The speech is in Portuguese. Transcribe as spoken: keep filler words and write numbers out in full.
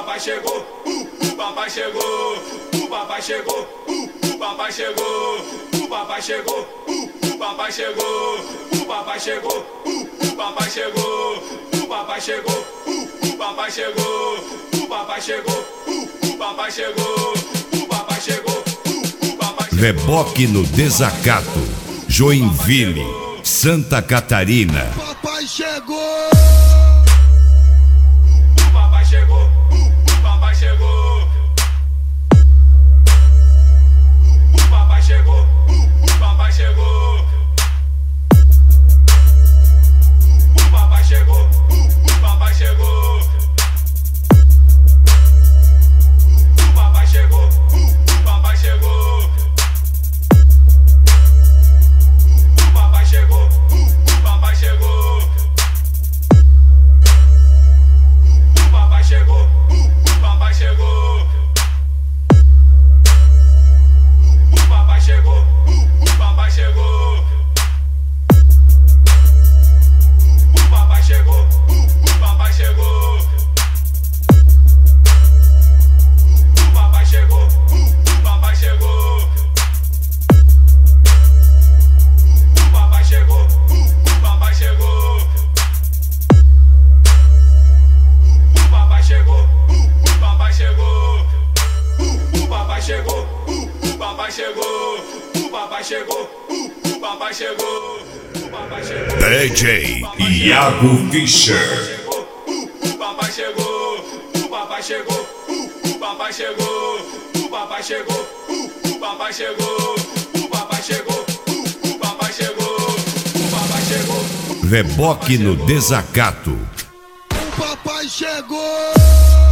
papai chegou, uh, o papai chegou, o papai chegou, uh, o papai chegou, o papai chegou, uh, o papai chegou, o papai chegou, uh, o papai chegou, o papai chegou, uh, o papai chegou, o papai chegou, uh, o papai chegou, o papai chegou, uh, o papai chegou. Reboque no Desacato, Joinville, Santa Catarina. Papai chegou. O papai chegou, o papai chegou. O papai chegou, o papai chegou. O papai chegou, o papai chegou. O papai chegou, o papai chegou. O papai chegou, o papai chegou. O papai chegou, o papai chegou. O papai chegou, o papai chegou. O papai chegou, o papai chegou. O papai chegou, o papai chegou. O papai chegou, o papai chegou. O papai chegou, o papai chegou. O papai chegou, o papai chegou. O papai chegou, o papai chegou. O papai chegou. D J Iago Fischer. O papai chegou, o papai chegou, o papai chegou, o papai chegou, o papai chegou, o papai chegou, o papai chegou, o papai chegou. Reboque no Desacato. O papai chegou.